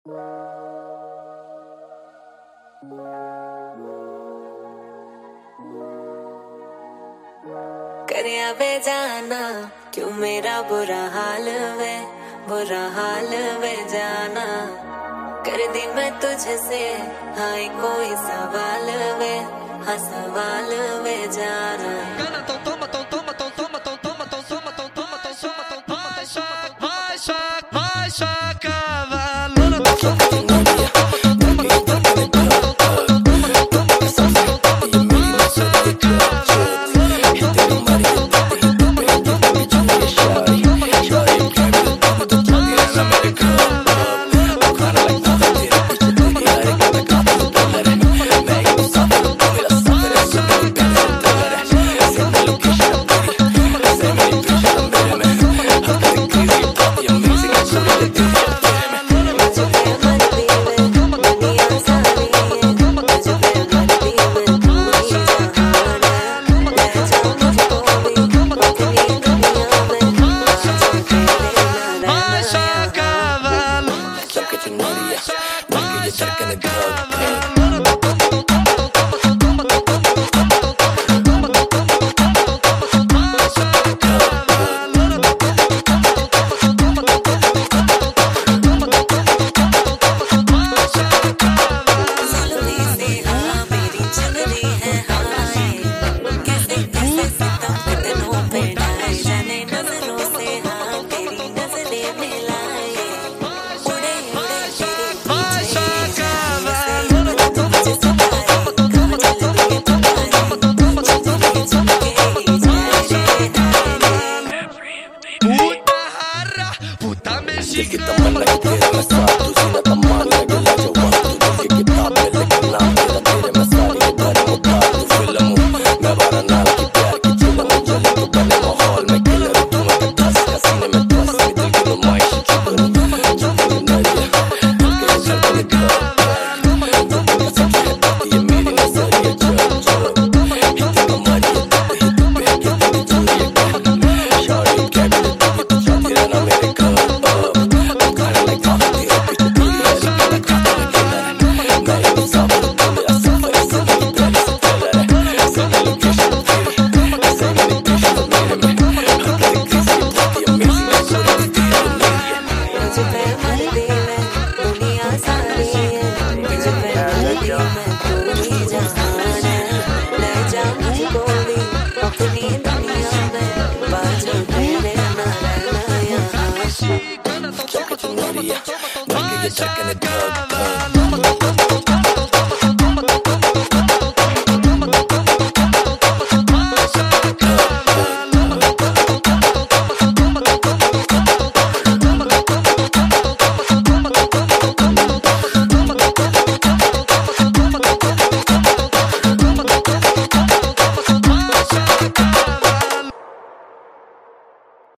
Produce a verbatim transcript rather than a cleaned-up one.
करिया बेजाना क्यों मेरा बुरा हाल वे, बुरा हाल वे जाना। कर दी मैं तुझसे हाय कोई सवाल वे, हाँ सवाल वे जाना। que तमन्ना की तेरे में साथ तुझे न तमान लगला जवान तू दिल की किताब में लिखा नाम तेरा तेरे में सारी ये भरे मुताब तू फिल्म मैं वाला नाम की प्यार की चिलम चले तो बने माहौल में किलर तू मैं कटास का सीने में बस में दिल की नुमाइश चुपन चुपन नरिया के चलते घर तुम सब कहती है मेरी नजरिया जब जब हित हमारी हित पे के तेरी चोरी शादी कैबिनेट की तू जाती रहना मेरे घर Checking it up, up.